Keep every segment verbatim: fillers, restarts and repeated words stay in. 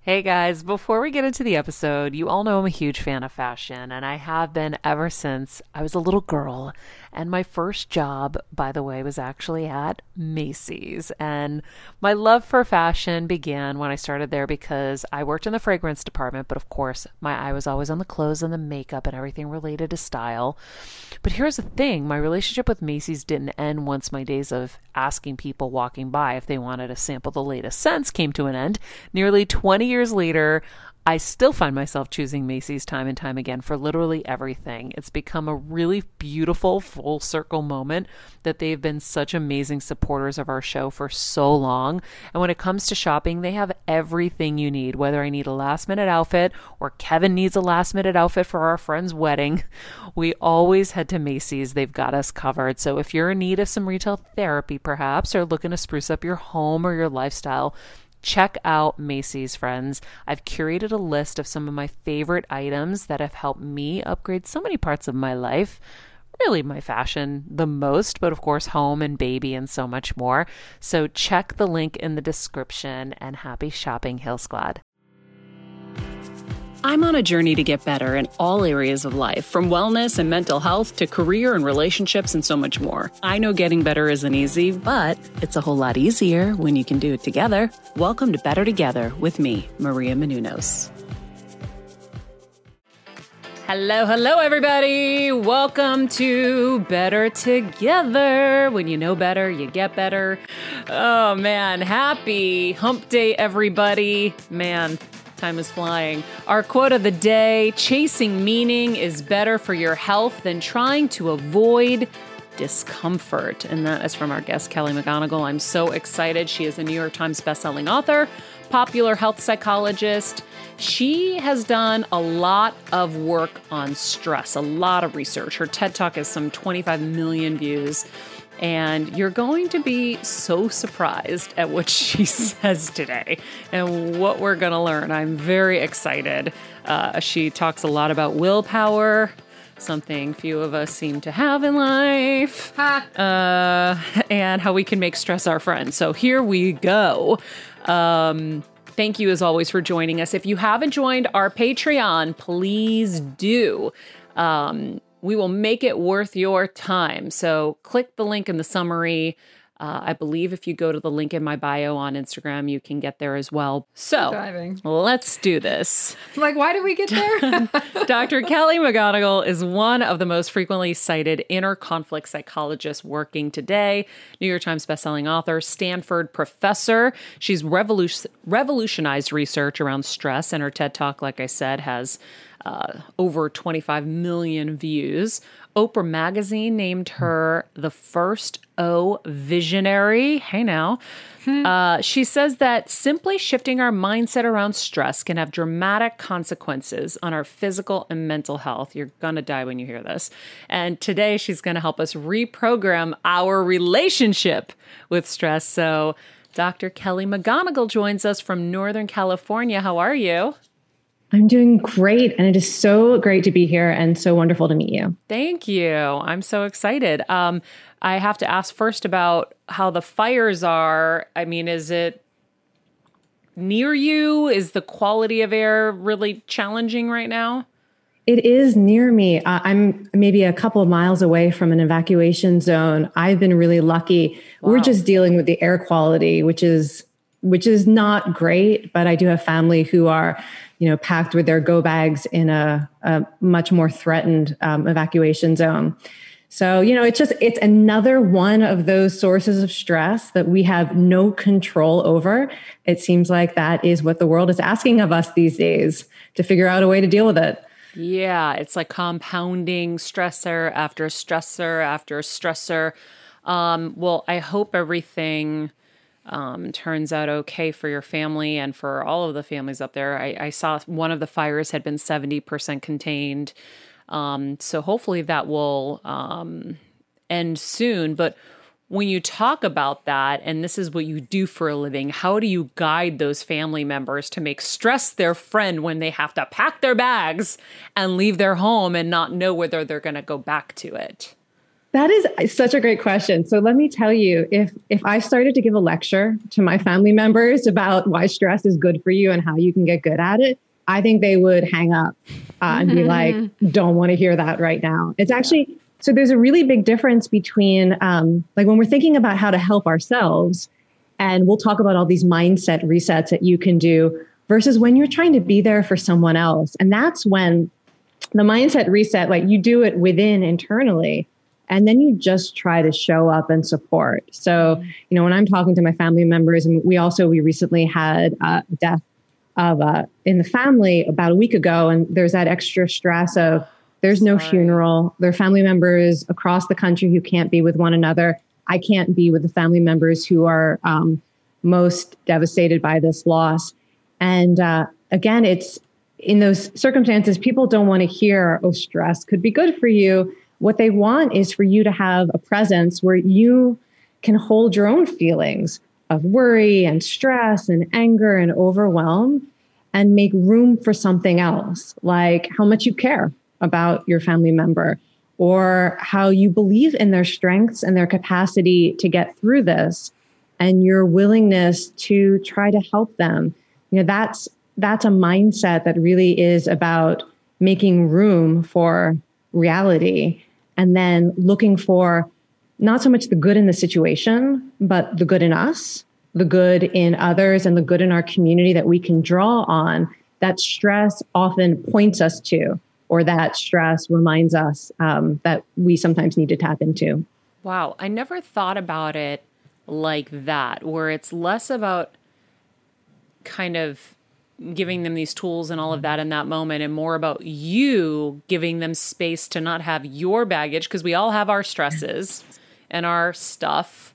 Hey guys, before we get into the episode, you all know I'm a huge fan of fashion, and I have been ever since I was a little girl. And my first job, by the way, was actually at Macy's. And my love for fashion began when I started there because I worked in the fragrance department, but of course, my eye was always on the clothes and the makeup and everything related to style. But here's the thing, my relationship with Macy's didn't end once my days of asking people walking by if they wanted to sample the latest scents came to an end. Nearly twenty years later, I still find myself choosing Macy's time and time again for literally everything. It's become a really beautiful full circle moment that they've been such amazing supporters of our show for so long. And when it comes to shopping, they have everything you need, whether I need a last minute outfit or Kevin needs a last minute outfit for our friend's wedding. We always head to Macy's. They've got us covered. So if you're in need of some retail therapy, perhaps, or looking to spruce up your home or your lifestyle, check out Macy's, friends. I've curated a list of some of my favorite items that have helped me upgrade so many parts of my life. Really my fashion the most, but of course home and baby and so much more. So check the link in the description and happy shopping, Hill Squad. I'm on a journey to get better in all areas of life, from wellness and mental health to career and relationships and so much more. I know getting better isn't easy, but it's a whole lot easier when you can do it together. Welcome to Better Together with me, Maria Menounos. Hello, hello, everybody. Welcome to Better Together. When you know better, you get better. Oh, man. Happy hump day, everybody. Man. Time is flying. Our quote of the day, chasing meaning is better for your health than trying to avoid discomfort. And that is from our guest, Kelly McGonigal. I'm so excited. She is a New York Times bestselling author, popular health psychologist. She has done a lot of work on stress, a lot of research. Her TED Talk has some twenty-five million views. And you're going to be so surprised at what she says today and what we're going to learn. I'm very excited. Uh, she talks a lot about willpower, something few of us seem to have in life, uh, and how we can make stress our friend. So here we go. Um, thank you, as always, for joining us. If you haven't joined our Patreon, please do. Um, We will make it worth your time. So click the link in the summary. Uh, I believe if you go to the link in my bio on Instagram, you can get there as well. So Driving. Let's do this. I'm like, why did we get there? Doctor Kelly McGonigal is one of the most frequently cited inner conflict psychologists working today. New York Times bestselling author, Stanford professor. She's revolution- revolutionized research around stress, and her TED Talk, like I said, has Uh, over twenty-five million views. Oprah Magazine named her the first O visionary. Hey now. Hmm. Uh, she says that simply shifting our mindset around stress can have dramatic consequences on our physical and mental health. You're going to die when you hear this. And today she's going to help us reprogram our relationship with stress. So Doctor Kelly McGonigal joins us from Northern California. How are you? I'm doing great. And it is so great to be here and so wonderful to meet you. Thank you. I'm so excited. Um, I have to ask first about how the fires are. I mean, is it near you? Is the quality of air really challenging right now? It is near me. Uh, I'm maybe a couple of miles away from an evacuation zone. I've been really lucky. Wow. We're just dealing with the air quality, which is which is not great, but I do have family who are, you know, packed with their go bags in a, a much more threatened um, evacuation zone. So, you know, it's just, it's another one of those sources of stress that we have no control over. It seems like that is what the world is asking of us these days, to figure out a way to deal with it. Yeah, it's like compounding stressor after stressor after stressor. Um, well, I hope everything Um, turns out okay for your family and for all of the families up there. I, I saw one of the fires had been seventy percent contained. Um, so hopefully that will um, end soon. But when you talk about that, and this is what you do for a living, how do you guide those family members to make stress their friend when they have to pack their bags and leave their home and not know whether they're going to go back to it? That is such a great question. So let me tell you, if if I started to give a lecture to my family members about why stress is good for you and how you can get good at it, I think they would hang up uh, and be like, don't want to hear that right now. It's actually, so there's a really big difference between um, like when we're thinking about how to help ourselves, and we'll talk about all these mindset resets that you can do versus when you're trying to be there for someone else. And that's when the mindset reset, like you do it within internally. And then you just try to show up and support. So, you know, when I'm talking to my family members, and we also, we recently had a death of uh, in the family about a week ago. And there's that extra stress of there's no Sorry. funeral. There are family members across the country who can't be with one another. I can't be with the family members who are um, most devastated by this loss. And uh, again, it's in those circumstances, people don't want to hear, oh, stress could be good for you. What they want is for you to have a presence where you can hold your own feelings of worry and stress and anger and overwhelm and make room for something else, like how much you care about your family member or how you believe in their strengths and their capacity to get through this and your willingness to try to help them. You know, that's that's a mindset that really is about making room for reality. And then looking for not so much the good in the situation, but the good in us, the good in others, and the good in our community that we can draw on that stress often points us to, or that stress reminds us um, that we sometimes need to tap into. Wow. I never thought about it like that, where it's less about kind of giving them these tools and all of that in that moment, and more about you giving them space to not have your baggage, because we all have our stresses and our stuff.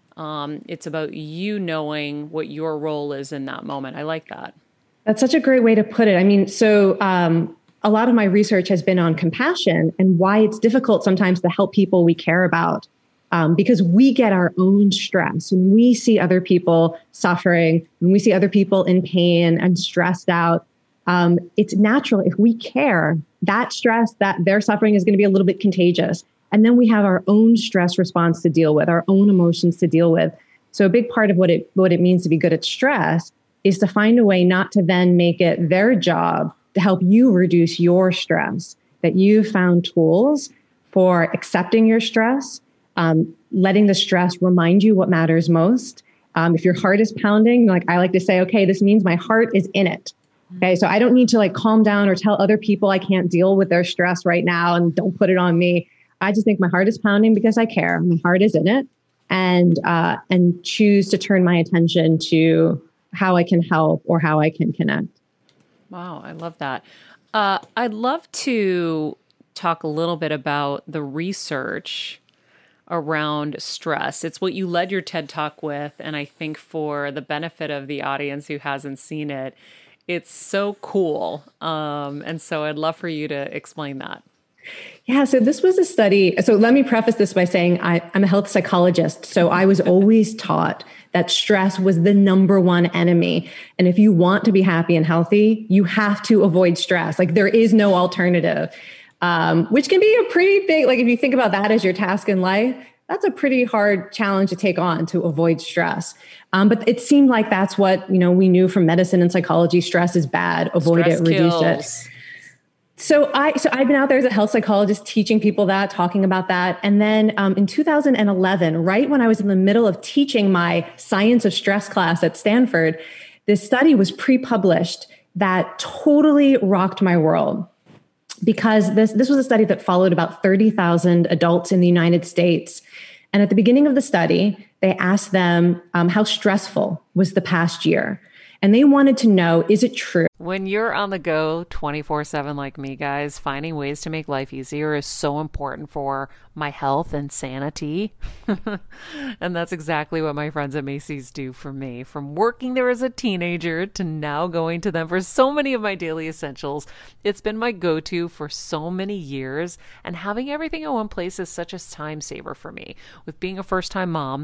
Um, it's about you knowing what your role is in that moment. I like that. That's such a great way to put it. I mean, so um, a lot of my research has been on compassion and why it's difficult sometimes to help people we care about. Um, because we get our own stress. When we see other people suffering, when we see other people in pain and stressed out, um, it's natural. If we care, that stress, that their suffering is going to be a little bit contagious. And then we have our own stress response to deal with, our own emotions to deal with. So a big part of what it what it means to be good at stress is to find a way not to then make it their job to help you reduce your stress, that you found tools for accepting your stress, Um, letting the stress remind you what matters most. Um, if your heart is pounding, like I like to say, okay, this means my heart is in it. Okay, so I don't need to like calm down or tell other people I can't deal with their stress right now and don't put it on me. I just think my heart is pounding because I care. My heart is in it, and uh, and choose to turn my attention to how I can help or how I can connect. Wow, I love that. Uh, I'd love to talk a little bit about the research around stress. It's what you led your TED Talk with. And I think for the benefit of the audience who hasn't seen it, it's so cool. Um, and so I'd love for you to explain that. Yeah, so this was a study. So let me preface this by saying I, I'm a health psychologist. So I was always taught that stress was the number one enemy. And if you want to be happy and healthy, you have to avoid stress. Like there is no alternative. Um, which can be a pretty big, like if you think about that as your task in life, that's a pretty hard challenge to take on to avoid stress. Um, but it seemed like that's what, you know, we knew from medicine and psychology, stress is bad, avoid Stress it, reduce kills. it. So I, so I've been out there as a health psychologist teaching people that, talking about that. And then um, in two thousand eleven, right when I was in the middle of teaching my Science of Stress class at Stanford, this study was pre-published that totally rocked my world. Because this, this was a study that followed about thirty thousand adults in the United States. And at the beginning of the study, they asked them um, how stressful was the past year. And they wanted to know, is it true? When you're on the go twenty-four seven like me, guys, finding ways to make life easier is so important for my health and sanity. And that's exactly what my friends at Macy's do for me. From working there as a teenager to now going to them for so many of my daily essentials, it's been my go-to for so many years. And having everything in one place is such a time saver for me. With being a first-time mom,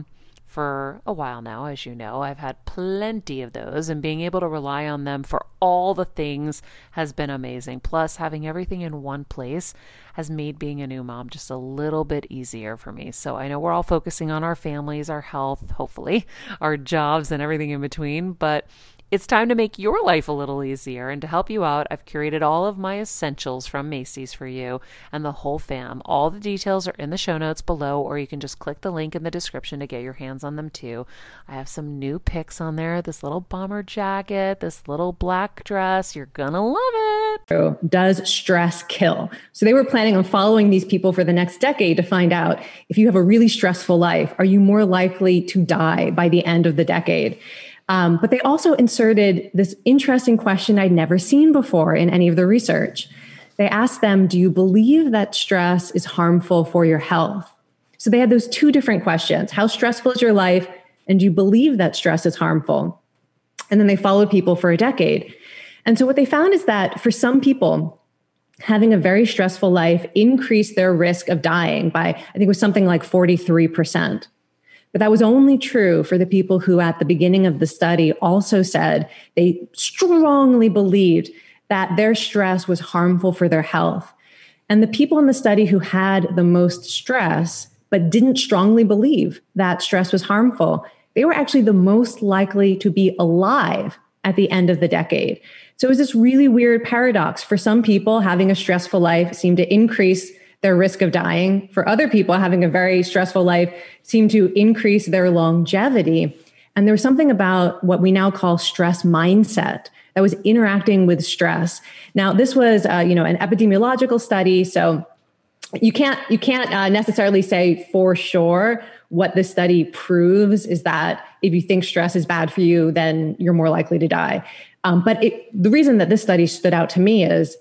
for a while now, as you know. I've had plenty of those, and being able to rely on them for all the things has been amazing. Plus, having everything in one place has made being a new mom just a little bit easier for me. So I know we're all focusing on our families, our health, hopefully, our jobs, and everything in between, but it's time to make your life a little easier. And to help you out, I've curated all of my essentials from Macy's for you and the whole fam. All the details are in the show notes below, or you can just click the link in the description to get your hands on them too. I have some new picks on there. This little bomber jacket, this little black dress. You're gonna love it. Does stress kill? So they were planning on following these people for the next decade to find out, if you have a really stressful life, are you more likely to die by the end of the decade? Um, but they also inserted this interesting question I'd never seen before in any of the research. They asked them, do you believe that stress is harmful for your health? So they had those two different questions. How stressful is your life? And do you believe that stress is harmful? And then they followed people for a decade. And so what they found is that for some people, having a very stressful life increased their risk of dying by, I think it was something like forty-three percent. But that was only true for the people who at the beginning of the study also said they strongly believed that their stress was harmful for their health. And the people in the study who had the most stress, but didn't strongly believe that stress was harmful, they were actually the most likely to be alive at the end of the decade. So it was this really weird paradox. For some people, having a stressful life seemed to increase their risk of dying. For other people, having a very stressful life seemed to increase their longevity. And there was something about what we now call stress mindset that was interacting with stress. Now, this was, uh, you know, an epidemiological study, so you can't you can't uh, necessarily say for sure. What this study proves is that if you think stress is bad for you, then you're more likely to die. Um, but it, the reason that this study stood out to me is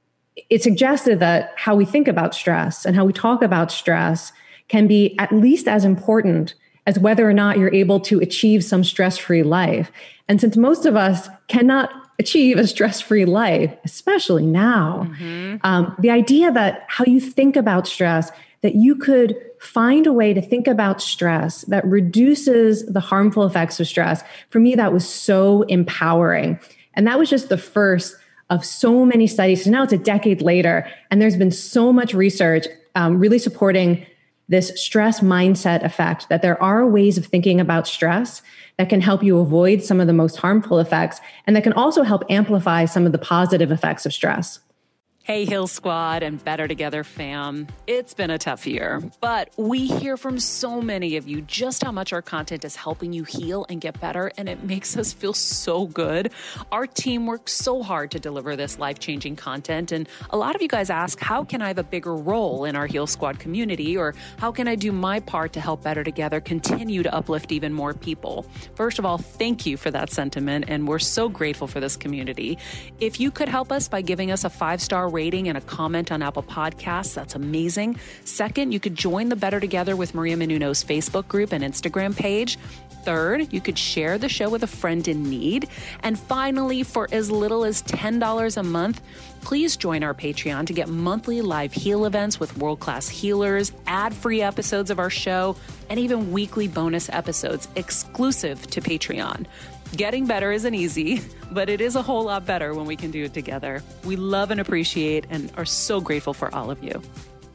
it suggested that how we think about stress and how we talk about stress can be at least as important as whether or not you're able to achieve some stress-free life. And since most of us cannot achieve a stress-free life, especially now, mm-hmm. um, the idea that how you think about stress, that you could find a way to think about stress that reduces the harmful effects of stress, for me, that was so empowering. And that was just the first of so many studies. So now it's a decade later, and there's been so much research um, really supporting this stress mindset effect, that there are ways of thinking about stress that can help you avoid some of the most harmful effects, and that can also help amplify some of the positive effects of stress. Hey, Heal Squad and Better Together fam. It's been a tough year, but we hear from so many of you just how much our content is helping you heal and get better, and it makes us feel so good. Our team works so hard to deliver this life-changing content, and a lot of you guys ask, how can I have a bigger role in our Heal Squad community, or how can I do my part to help Better Together continue to uplift even more people? First of all, thank you for that sentiment, and we're so grateful for this community. If you could help us by giving us a five-star rating and a comment on Apple Podcasts, that's amazing. Second, you could join the Better Together with Maria Menounos Facebook group and Instagram page. Third, you could share the show with a friend in need. And finally, for as little as ten dollars a month, please join our Patreon to get monthly live heal events with world-class healers, ad-free episodes of our show, and even weekly bonus episodes exclusive to Patreon. Getting better isn't easy, but it is a whole lot better when we can do it together. We love and appreciate and are so grateful for all of you.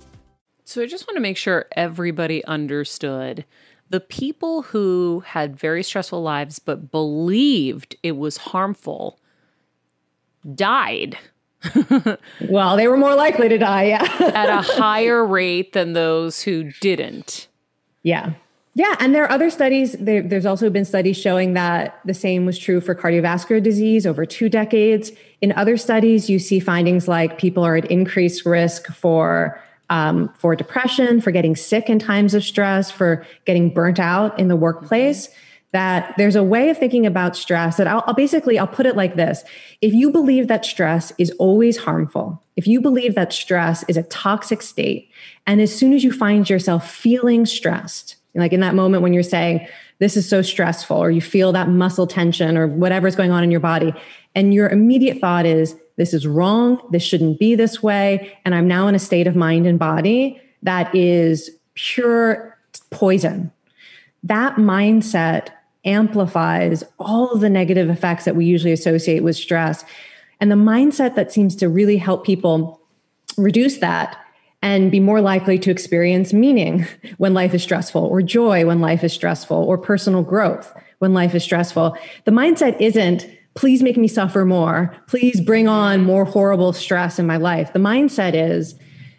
So I just want to make sure everybody understood. The people who had very stressful lives but believed it was harmful died. Well, they were more likely to die, yeah. At a higher rate than those who didn't. Yeah. Yeah. And there are other studies. There, there's also been studies showing that the same was true for cardiovascular disease over two decades. In other studies, you see findings like people are at increased risk for um, for depression, for getting sick in times of stress, for getting burnt out in the workplace. That there's a way of thinking about stress that I'll, I'll basically, I'll put it like this. If you believe that stress is always harmful, if you believe that stress is a toxic state, and as soon as you find yourself feeling stressed, like in that moment when you're saying, this is so stressful, or you feel that muscle tension or whatever's going on in your body, and your immediate thought is, this is wrong, this shouldn't be this way, and I'm now in a state of mind and body that is pure poison. that mindset amplifies all of the negative effects that we usually associate with stress. And the mindset that seems to really help people reduce that and be more likely to experience meaning when life is stressful, or joy when life is stressful, or personal growth when life is stressful. The mindset isn't, please make me suffer more. Please bring on more horrible stress in my life. The mindset is,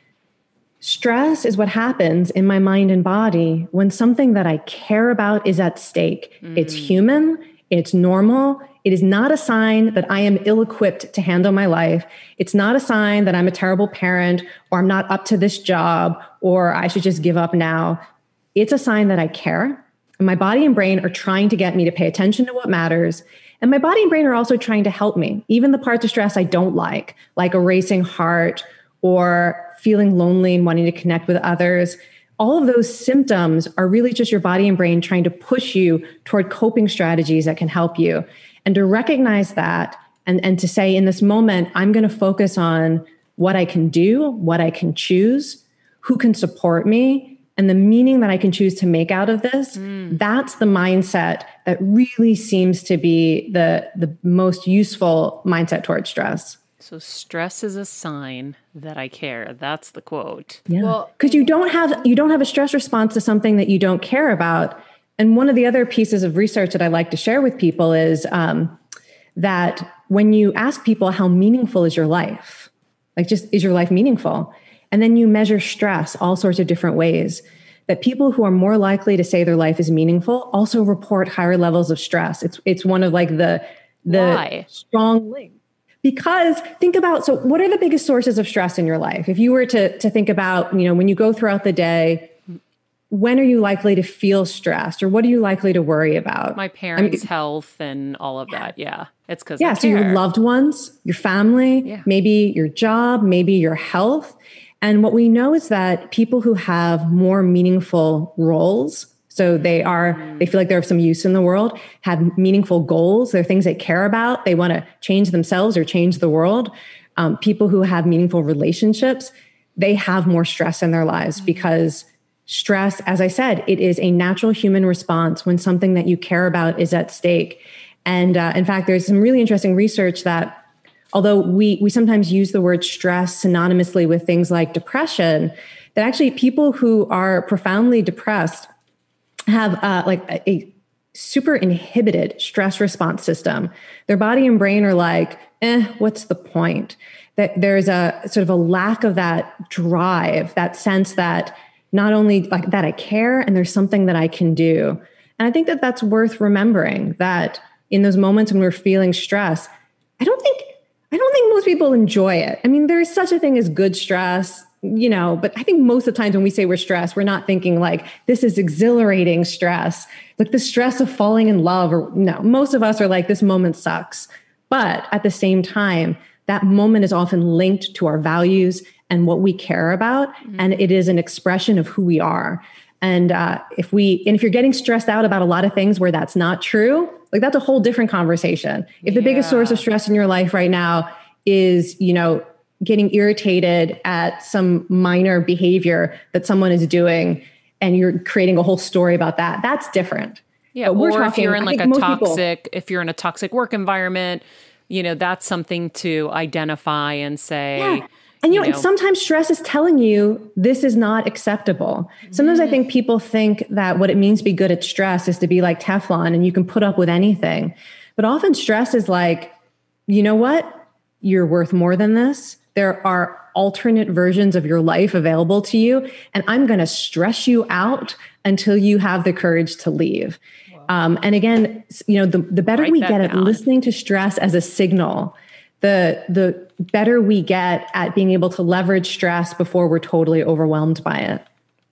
stress is what happens in my mind and body when something that I care about is at stake. Mm. It's human. It's normal. It is not a sign that I am ill-equipped to handle my life. It's not a sign that I'm a terrible parent, or I'm not up to this job, or I should just give up now. It's a sign that I care. And my body and brain are trying to get me to pay attention to what matters. And my body and brain are also trying to help me. Even the parts of stress I don't like, like a racing heart or feeling lonely and wanting to connect with others. All of those symptoms are really just your body and brain trying to push you toward coping strategies that can help you. And to recognize that and, and to say, in this moment, I'm going to focus on what I can do, what I can choose, who can support me, and the meaning that I can choose to make out of this. Mm. That's the mindset that really seems to be the, the most useful mindset towards stress. So stress is a sign that I care. That's the quote. Yeah. Well, because you don't have you don't have a stress response to something that you don't care about. And one of the other pieces of research that I like to share with people is um, that when you ask people, how meaningful is your life? Like, just, is your life meaningful? And then you measure stress all sorts of different ways, that people who are more likely to say their life is meaningful also report higher levels of stress. It's it's one of like the the Why? strong links. Because think about, so what are the biggest sources of stress in your life? If you were to to think about, you know, when you go throughout the day, when are you likely to feel stressed, or what are you likely to worry about? My parents' I mean, health and all of that. Yeah. It's because Yeah. So your loved ones, your family, yeah. maybe your job, maybe your health. And what we know is that people who have more meaningful roles, so they are, mm. they feel like they're of some use in the world, have meaningful goals, they're things they care about, they want to change themselves or change the world. Um, people who have meaningful relationships, they have more stress in their lives mm. because stress, as I said, it is a natural human response when something that you care about is at stake. And uh, in fact, there's some really interesting research that although we we sometimes use the word stress synonymously with things like depression, that actually people who are profoundly depressed have uh, like a, a super inhibited stress response system. Their body and brain are like, eh, what's the point? That there's a sort of a lack of that drive, that sense that not only like that I care and there's something that I can do. And I think that that's worth remembering, that in those moments when we're feeling stress, I don't think I don't think most people enjoy it. I mean, there is such a thing as good stress, you know, but I think most of the times when we say we're stressed, we're not thinking like, this is exhilarating stress, like the stress of falling in love, or no, most of us are like, this moment sucks. But at the same time, that moment is often linked to our values and what we care about. Mm-hmm. And it is an expression of who we are. And uh, if we, and if you're getting stressed out about a lot of things where that's not true, like that's a whole different conversation. If the yeah. biggest source of stress in your life right now is, you know, getting irritated at some minor behavior that someone is doing, and you're creating a whole story about that, that's different. Yeah. But we're or talking, if you're in like a toxic, people, if you're in a toxic work environment, you know, that's something to identify and say, yeah. And you know, you know, sometimes stress is telling you this is not acceptable. Sometimes mm. I think people think that what it means to be good at stress is to be like Teflon and you can put up with anything. But often stress is like, you know what? You're worth more than this. There are alternate versions of your life available to you. And I'm going to stress you out until you have the courage to leave. Wow. Um, and again, you know, the, the better Write we get down. at listening to stress as a signal, the the better we get at being able to leverage stress before we're totally overwhelmed by it.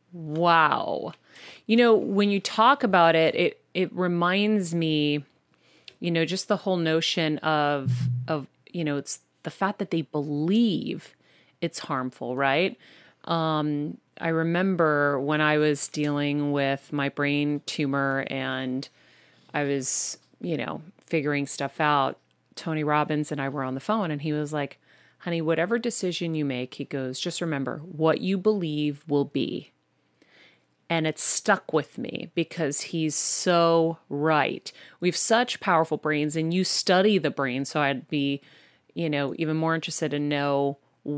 Wow. You know, when you talk about it, it it reminds me, you know, just the whole notion of of, you know, it's the fact that they believe it's harmful, right? Um, I remember when I was dealing with my brain tumor and I was, you know, figuring stuff out, Tony Robbins and I were on the phone and he was like, honey, whatever decision you make, he goes, just remember what you believe will be. And it's stuck with me because he's so right. We have such powerful brains, and you study the brain. So I'd be, you know, even more interested to know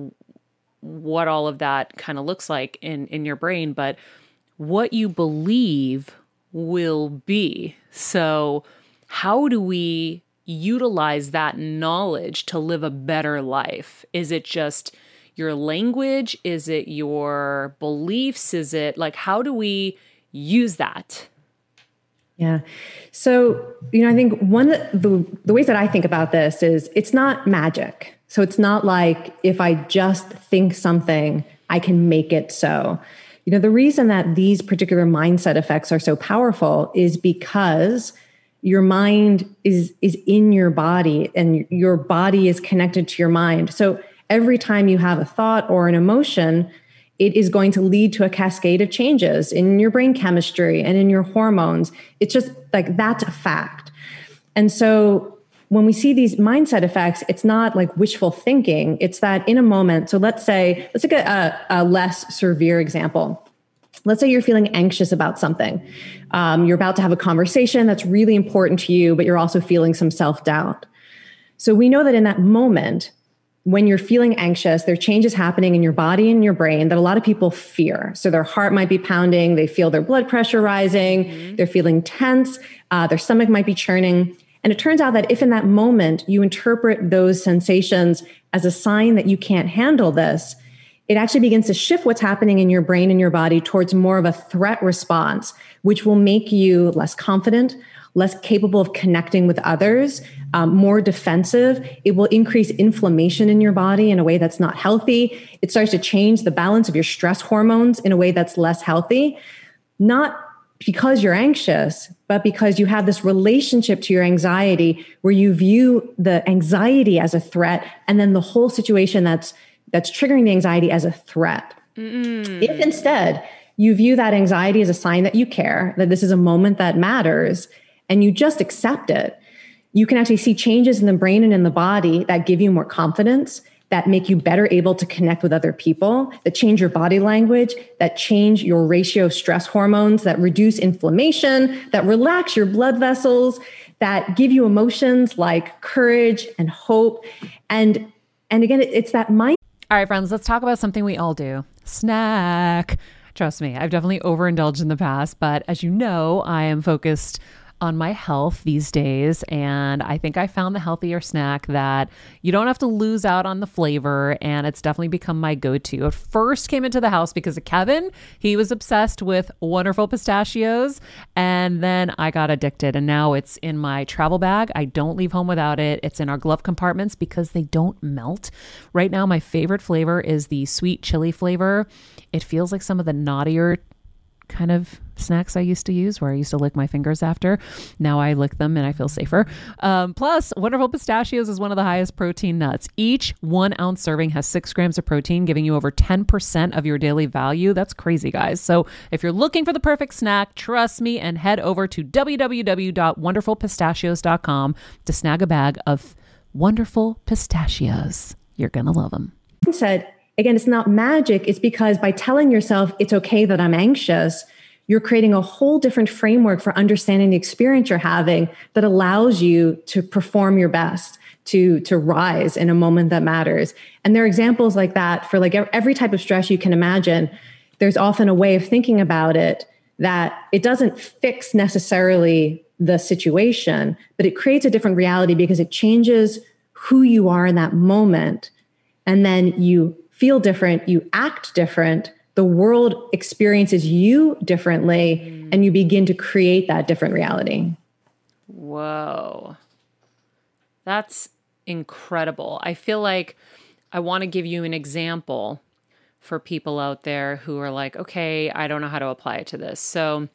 what all of that kind of looks like in, in your brain. But what you believe will be. So how do we utilize that knowledge to live a better life? Is it just your language? Is it your beliefs? Is it like, how do we use that? Yeah. So, you know, I think one of the, the ways that I think about this is it's not magic. So it's not like if I just think something, I can make it so. You know, the reason that these particular mindset effects are so powerful is because your mind is, is in your body and your body is connected to your mind. So every time you have a thought or an emotion, it is going to lead to a cascade of changes in your brain chemistry and in your hormones. It's just like, that's a fact. And so when we see these mindset effects, it's not like wishful thinking. It's that in a moment. So let's say, let's take a, a less severe example. Let's say you're feeling anxious about something. Um, you're about to have a conversation that's really important to you, but you're also feeling some self-doubt. So we know that in that moment, when you're feeling anxious, there are changes happening in your body and your brain that a lot of people fear. So their heart might be pounding, they feel their blood pressure rising, mm-hmm. they're feeling tense, uh, their stomach might be churning. And it turns out that if in that moment you interpret those sensations as a sign that you can't handle this, it actually begins to shift what's happening in your brain and your body towards more of a threat response, which will make you less confident, less capable of connecting with others, um, more defensive. It will increase inflammation in your body in a way that's not healthy. It starts to change the balance of your stress hormones in a way that's less healthy, not because you're anxious, but because you have this relationship to your anxiety where you view the anxiety as a threat and then the whole situation that's that's triggering the anxiety as a threat. Mm. If instead you view that anxiety as a sign that you care, that this is a moment that matters, and you just accept it, you can actually see changes in the brain and in the body that give you more confidence, that make you better able to connect with other people, that change your body language, that change your ratio of stress hormones, that reduce inflammation, that relax your blood vessels, that give you emotions like courage and hope. And, and again, it's that mind. All right, friends, let's talk about something we all do. Snack. Trust me, I've definitely overindulged in the past, but as you know, I am focused on my health these days. And I think I found the healthier snack that you don't have to lose out on the flavor. And it's definitely become my go-to. It first came into the house because of Kevin. He was obsessed with Wonderful Pistachios. And then I got addicted. And now it's in my travel bag. I don't leave home without it. It's in our glove compartments because they don't melt. Right now, my favorite flavor is the sweet chili flavor. It feels like some of the naughtier kind of snacks I used to use where I used to lick my fingers after. Now I lick them and I feel safer. Um, plus, Wonderful Pistachios is one of the highest protein nuts. Each one ounce serving has six grams of protein, giving you over ten percent of your daily value. That's crazy, guys. So if you're looking for the perfect snack, trust me and head over to w w w dot wonderful pistachios dot com to snag a bag of Wonderful Pistachios. You're going to love them. Said, again, it's not magic. It's because by telling yourself it's okay that I'm anxious, you're creating a whole different framework for understanding the experience you're having that allows you to perform your best, to, to rise in a moment that matters. And there are examples like that for like every type of stress you can imagine. There's often a way of thinking about it that it doesn't fix necessarily the situation, but it creates a different reality because it changes who you are in that moment. And then you feel different, you act different, the world experiences you differently, mm. and you begin to create that different reality. Whoa. That's incredible. I feel like I want to give you an example for people out there who are like, okay, I don't know how to apply it to this. So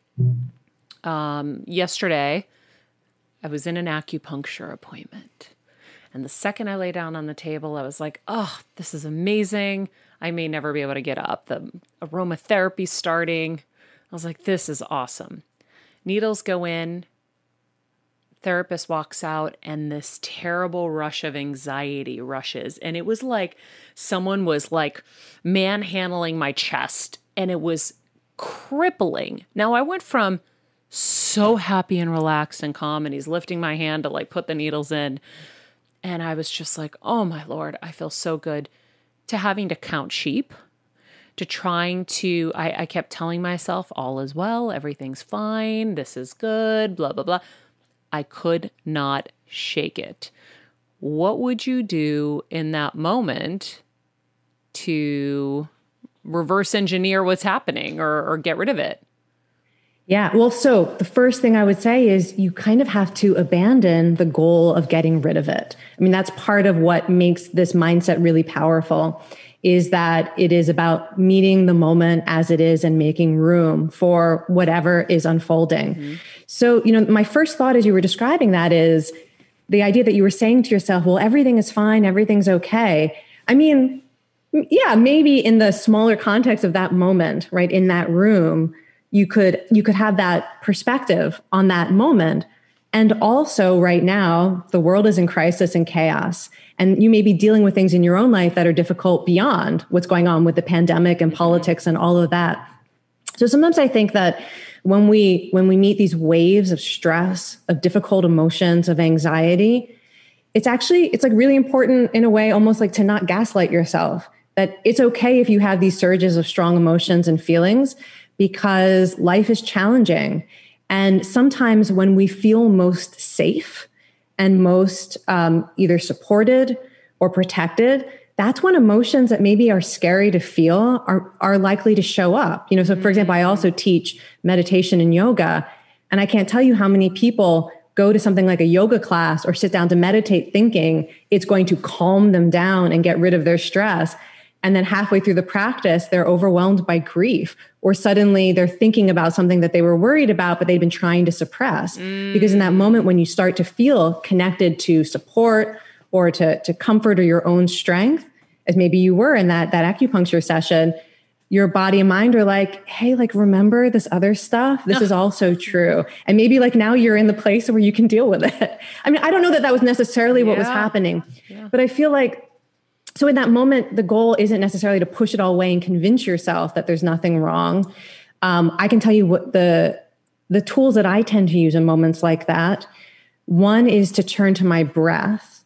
um, yesterday, I was in an acupuncture appointment. And the second I lay down on the table, I was like, oh, this is amazing. I may never be able to get up. The aromatherapy starting. I was like, this is awesome. Needles go in. Therapist walks out and this terrible rush of anxiety rushes. And it was like someone was like manhandling my chest. And it was crippling. Now I went from so happy and relaxed and calm, and he's lifting my hand to like put the needles in. And I was just like, oh my Lord, I feel so good, to having to count sheep, to trying to, I, I kept telling myself all is well, everything's fine, this is good, blah, blah, blah. I could not shake it. What would you do in that moment to reverse engineer what's happening or, or get rid of it? Yeah. Well, so the first thing I would say is you kind of have to abandon the goal of getting rid of it. I mean, that's part of what makes this mindset really powerful, is that it is about meeting the moment as it is and making room for whatever is unfolding. Mm-hmm. So, you know, my first thought as you were describing that is the idea that you were saying to yourself, well, everything is fine, everything's okay. I mean, yeah, maybe in the smaller context of that moment, right, in that room, you could you could have that perspective on that moment. And also right now, the world is in crisis and chaos. And you may be dealing with things in your own life that are difficult beyond what's going on with the pandemic and politics and all of that. So sometimes I think that when we when we meet these waves of stress, of difficult emotions, of anxiety, it's actually, it's like really important in a way, almost like to not gaslight yourself, that it's okay if you have these surges of strong emotions and feelings, because life is challenging. And sometimes when we feel most safe and most um, either supported or protected, that's when emotions that maybe are scary to feel are, are likely to show up. You know, so for example, I also teach meditation and yoga, and I can't tell you how many people go to something like a yoga class or sit down to meditate thinking it's going to calm them down and get rid of their stress. And then halfway through the practice, they're overwhelmed by grief, or suddenly they're thinking about something that they were worried about, but they've been trying to suppress. Mm. Because in that moment, when you start to feel connected to support or to, to comfort or your own strength, as maybe you were in that, that acupuncture session, your body and mind are like, hey, like, remember this other stuff? This is also true. And maybe like now you're in the place where you can deal with it. I mean, I don't know that that was necessarily what yeah. was happening, yeah. but I feel like, so in that moment, the goal isn't necessarily to push it all away and convince yourself that there's nothing wrong. Um, I can tell you what the the tools that I tend to use in moments like that. One is to turn to my breath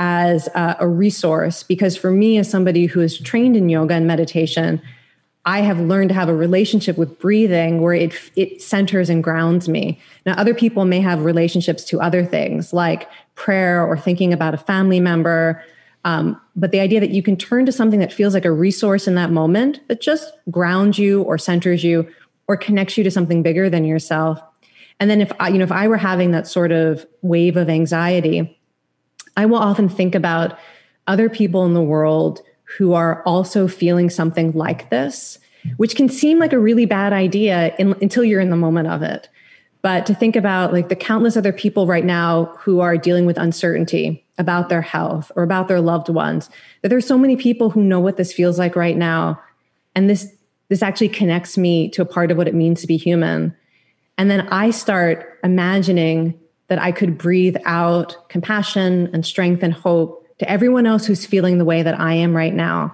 as a, a resource, because for me, as somebody who is trained in yoga and meditation, I have learned to have a relationship with breathing where it it centers and grounds me. Now, other people may have relationships to other things like prayer or thinking about a family member. Um, but the idea that you can turn to something that feels like a resource in that moment that just grounds you or centers you or connects you to something bigger than yourself. And then if I, you know, if I were having that sort of wave of anxiety, I will often think about other people in the world who are also feeling something like this, which can seem like a really bad idea in, until you're in the moment of it. But to think about like the countless other people right now who are dealing with uncertainty about their health or about their loved ones, that there's so many people who know what this feels like right now. And this, this actually connects me to a part of what it means to be human. And then I start imagining that I could breathe out compassion and strength and hope to everyone else who's feeling the way that I am right now.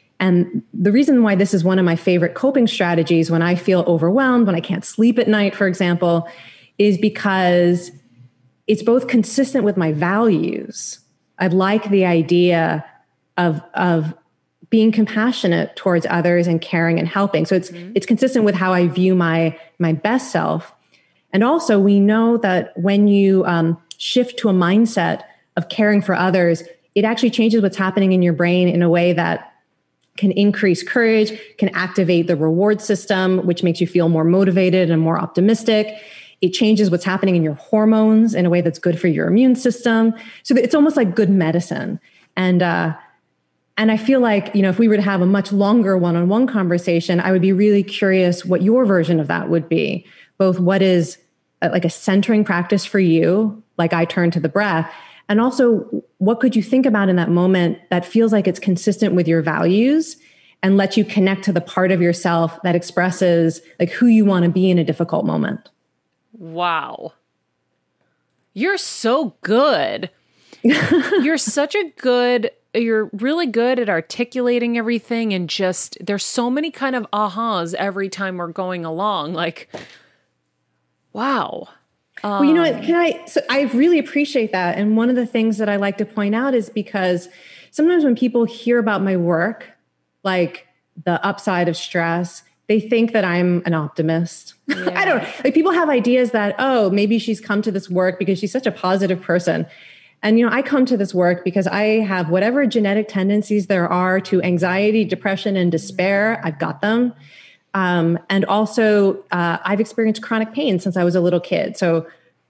And the reason why this is one of my favorite coping strategies when I feel overwhelmed, when I can't sleep at night, for example, is because it's both consistent with my values. I like the idea of, of being compassionate towards others and caring and helping. So it's, mm-hmm. it's consistent with how I view my, my best self. And also we know that when you um, shift to a mindset of caring for others, it actually changes what's happening in your brain in a way that can increase courage, can activate the reward system, which makes you feel more motivated and more optimistic. It changes what's happening in your hormones in a way that's good for your immune system. So it's almost like good medicine. And uh, and I feel like, you know, if we were to have a much longer one-on-one conversation, I would be really curious what your version of that would be. Both what is a, like a centering practice for you, like I turn to the breath, and also what could you think about in that moment that feels like it's consistent with your values and lets you connect to the part of yourself that expresses like who you want to be in a difficult moment. Wow. You're so good. You're such a good you're really good at articulating everything, and just there's so many kind of ahas every time we're going along. Like, wow. Um, well, you know what? Can I? So I really appreciate that. And one of the things that I like to point out is because sometimes when people hear about my work, like the upside of stress, they think that I'm an optimist. Yeah. I don't like people have ideas that, oh, maybe she's come to this work because she's such a positive person. And, you know, I come to this work because I have whatever genetic tendencies there are to anxiety, depression, and despair. I've got them. Um, and also, uh, I've experienced chronic pain since I was a little kid. So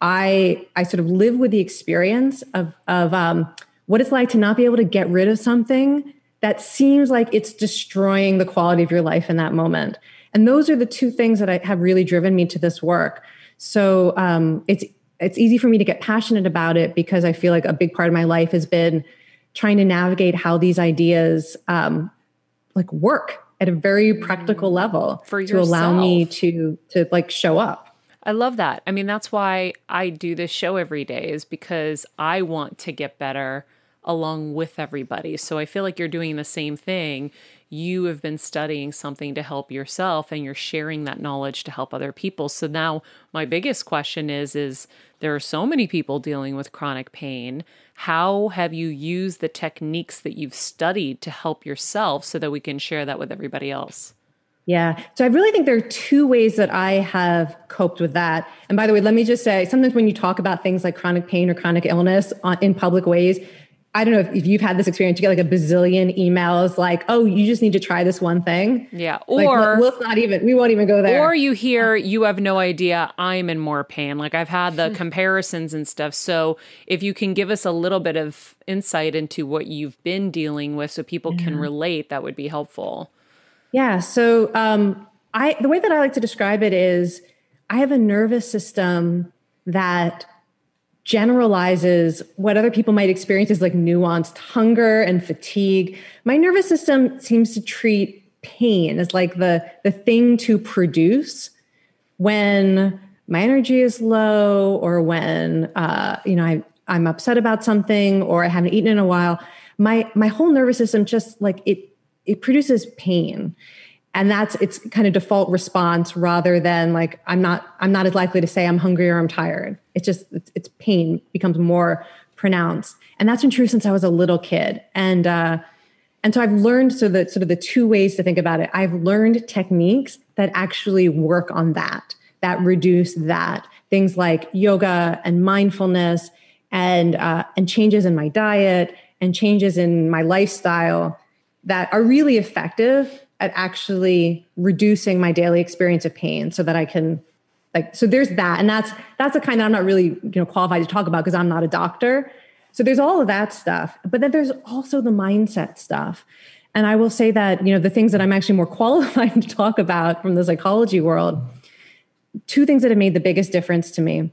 I, I sort of live with the experience of, of um, what it's like to not be able to get rid of something that seems like it's destroying the quality of your life in that moment. And those are the two things that I, have really driven me to this work. So um, it's it's easy for me to get passionate about it because I feel like a big part of my life has been trying to navigate how these ideas um, like work at a very practical level for to allow me to to like show up. I love that. I mean, that's why I do this show every day, is because I want to get better along with everybody. So I feel like you're doing the same thing. You have been studying something to help yourself, and you're sharing that knowledge to help other people. So now my biggest question is, is there are so many people dealing with chronic pain. How have you used the techniques that you've studied to help yourself so that we can share that with everybody else? Yeah. So I really think there are two ways that I have coped with that. And by the way, let me just say, sometimes when you talk about things like chronic pain or chronic illness on, in public ways, I don't know if, if you've had this experience, you get like a bazillion emails like, oh, you just need to try this one thing. Yeah. Or like, let's not even, we won't even go there. Or you hear, you have no idea, I'm in more pain. Like I've had the comparisons and stuff. So if you can give us a little bit of insight into what you've been dealing with so people yeah. can relate, that would be helpful. Yeah. So um, I, the way that I like to describe it is I have a nervous system that generalizes what other people might experience as like nuanced hunger and fatigue. My nervous system seems to treat pain as like the, the thing to produce when my energy is low, or when, uh, you know, I, I'm upset about something, or I haven't eaten in a while. My, my whole nervous system just like it, it produces pain. And that's its kind of default response, rather than like, I'm not, I'm not as likely to say I'm hungry or I'm tired. It's just, it's, it's pain becomes more pronounced. And that's been true since I was a little kid. And, uh, and so I've learned, so that sort of the two ways to think about it, I've learned techniques that actually work on that, that reduce that. Things like yoga and mindfulness and, uh, and changes in my diet and changes in my lifestyle that are really effective at actually reducing my daily experience of pain, so that I can like, so there's that. And that's, that's the kind that I'm not really, you know, qualified to talk about because I'm not a doctor. So there's all of that stuff, but then there's also the mindset stuff. And I will say that, you know, the things that I'm actually more qualified to talk about from the psychology world, two things that have made the biggest difference to me.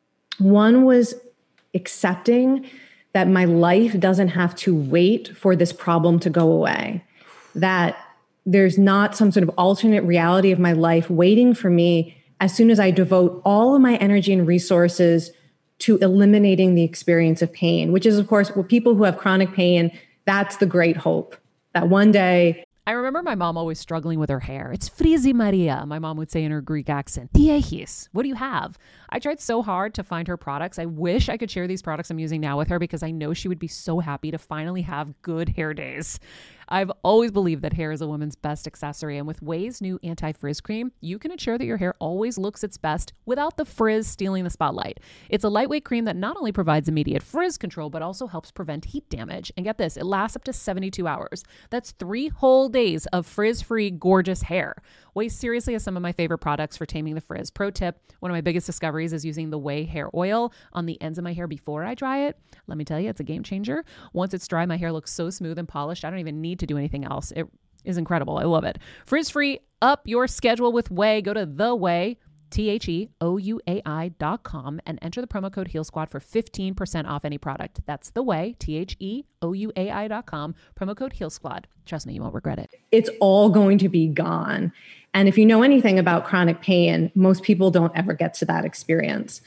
One was accepting that my life doesn't have to wait for this problem to go away, that there's not some sort of alternate reality of my life waiting for me as soon as I devote all of my energy and resources to eliminating the experience of pain, which is, of course, well, people who have chronic pain, that's the great hope that one day. I remember my mom always struggling with her hair. It's frizzy Maria, my mom would say in her Greek accent. Diehis, what do you have? I tried so hard to find her products. I wish I could share these products I'm using now with her, because I know she would be so happy to finally have good hair days. I've always believed that hair is a woman's best accessory, and with Ouai's new anti-frizz cream, you can ensure that your hair always looks its best without the frizz stealing the spotlight. It's a lightweight cream that not only provides immediate frizz control, but also helps prevent heat damage. And get this, it lasts up to seventy-two hours. That's three whole days of frizz-free, gorgeous hair. Ouai seriously has some of my favorite products for taming the frizz. Pro tip, one of my biggest discoveries is using the Ouai hair oil on the ends of my hair before I dry it. Let me tell you, it's a game changer. Once it's dry, my hair looks so smooth and polished, I don't even need to do anything else. It is incredible. I love it. Frizz-free, up your schedule with Ouai. Go to The Ouai, T H E O U A I dot com, and enter the promo code Heal Squad for fifteen percent off any product. That's The Ouai, T H E O U A I dot com, promo code Heal Squad. Trust me, you won't regret it. It's all going to be gone. And if you know anything about chronic pain, most people don't ever get to that experience.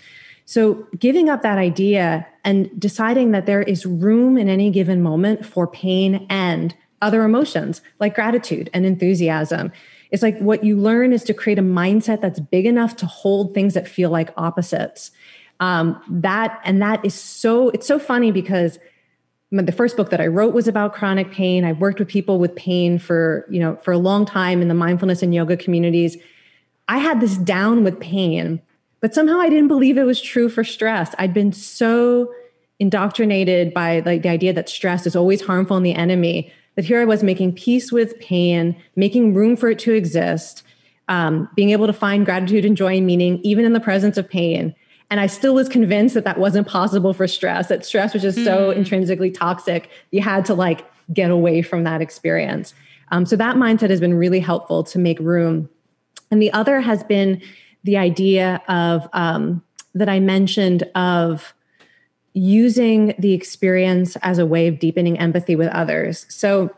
So giving up that idea and deciding that there is room in any given moment for pain and other emotions like gratitude and enthusiasm. It's like what you learn is to create a mindset that's big enough to hold things that feel like opposites. Um, that and that is so, it's so funny because the first book that I wrote was about chronic pain. I worked with people with pain for, you know, for a long time in the mindfulness and yoga communities. I had this down with pain, but somehow I didn't believe it was true for stress. I'd been so indoctrinated by like the idea that stress is always harmful and the enemy, that here I was making peace with pain, making room for it to exist, um, being able to find gratitude and joy and meaning, even in the presence of pain. And I still was convinced that that wasn't possible for stress, that stress was just mm. so intrinsically toxic. You had to like get away from that experience. Um, so that mindset has been really helpful to make room. And the other has been the idea of, um, that I mentioned of using the experience as a way of deepening empathy with others. So,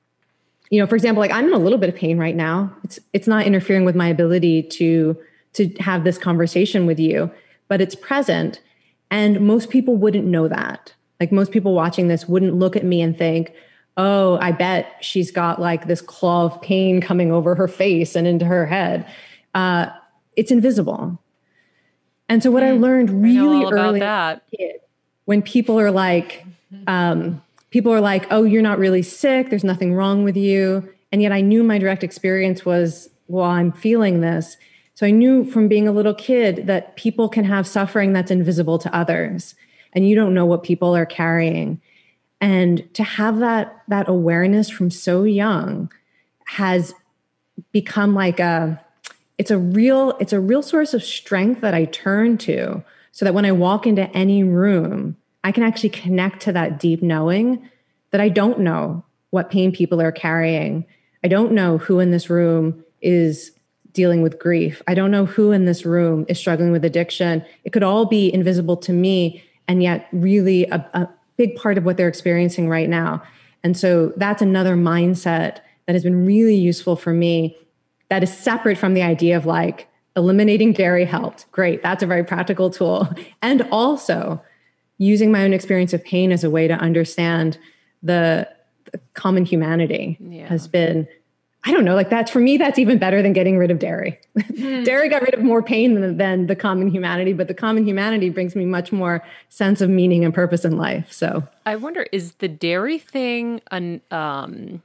you know, for example, like I'm in a little bit of pain right now. It's, it's not interfering with my ability to, to have this conversation with you, but it's present. And most people wouldn't know that. Like most people watching this wouldn't look at me and think, oh, I bet she's got like this claw of pain coming over her face and into her head. Uh, it's invisible. And so what mm, I learned really I early that. when people are like, um, people are like, oh, you're not really sick. There's nothing wrong with you. And yet I knew my direct experience was, well, I'm feeling this. So I knew from being a little kid that people can have suffering that's invisible to others, and you don't know what people are carrying. And to have that, that awareness from so young has become like a, it's a real, it's a real source of strength that I turn to, so that when I walk into any room, I can actually connect to that deep knowing that I don't know what pain people are carrying. I don't know who in this room is dealing with grief. I don't know who in this room is struggling with addiction. It could all be invisible to me, and yet really a, a big part of what they're experiencing right now. And so that's another mindset that has been really useful for me, that is separate from the idea of like eliminating dairy helped. Great. That's a very practical tool. And also using my own experience of pain as a way to understand the, the common humanity yeah. has been, I don't know, like that's for me, that's even better than getting rid of dairy. Mm. Dairy got rid of more pain than, than the common humanity, but the common humanity brings me much more sense of meaning and purpose in life. So I wonder, is the dairy thing an, um,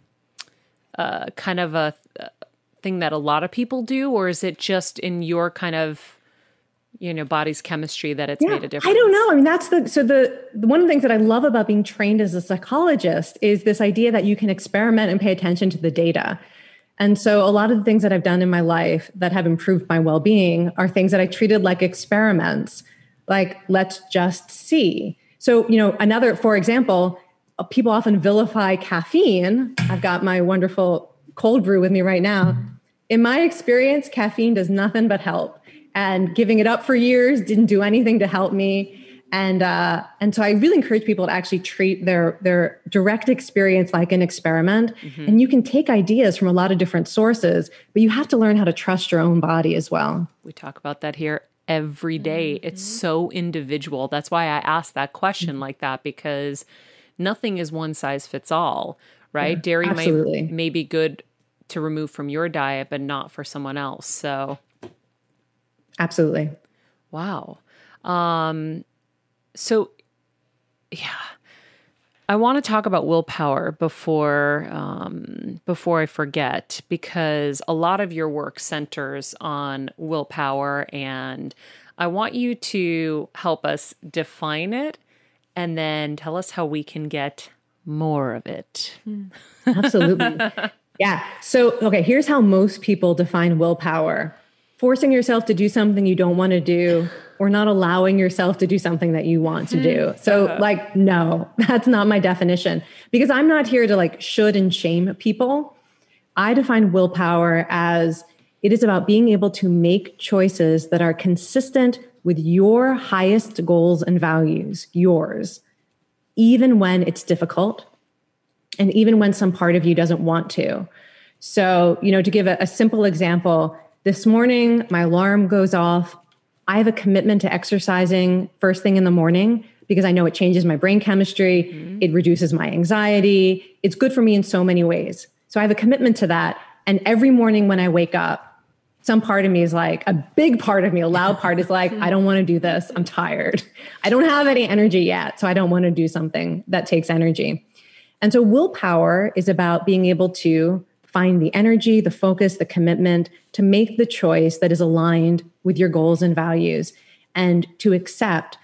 uh, kind of a uh, thing that a lot of people do, or is it just in your kind of, you know, body's chemistry that it's yeah, made a difference? I don't know. I mean, that's the, so the, the, one of the things that I love about being trained as a psychologist is this idea that you can experiment and pay attention to the data. And so a lot of the things that I've done in my life that have improved my well-being are things that I treated like experiments, like let's just see. So, you know, another, for example, people often vilify caffeine. I've got my wonderful cold brew with me right now. In my experience, caffeine does nothing but help. And giving it up for years didn't do anything to help me. And uh, and so I really encourage people to actually treat their their direct experience like an experiment. Mm-hmm. And you can take ideas from a lot of different sources, but you have to learn how to trust your own body as well. We talk about that here every day. Mm-hmm. It's so individual. That's why I asked that question mm-hmm. like that, because nothing is one size fits all, right? Yeah, Dairy may, may be good to remove from your diet, but not for someone else. So, absolutely. Wow. Um, so, yeah, I want to talk about willpower before um, before I forget, because a lot of your work centers on willpower, and I want you to help us define it and then tell us how we can get more of it. Absolutely. Yeah. So, okay, here's how most people define willpower. Forcing yourself to do something you don't want to do, or not allowing yourself to do something that you want to do. So uh-huh. like, no, that's not my definition, because I'm not here to like should and shame people. I define willpower as it is about being able to make choices that are consistent with your highest goals and values, yours, even when it's difficult and even when some part of you doesn't want to. So, you know, to give a, a simple example, this morning, my alarm goes off. I have a commitment to exercising first thing in the morning because I know it changes my brain chemistry. Mm-hmm. It reduces my anxiety. It's good for me in so many ways. So I have a commitment to that. And every morning when I wake up, some part of me is like, a big part of me, a loud part is like, I don't want to do this. I'm tired. I don't have any energy yet. So I don't want to do something that takes energy. And so willpower is about being able to find the energy, the focus, the commitment to make the choice that is aligned with your goals and values, and to accept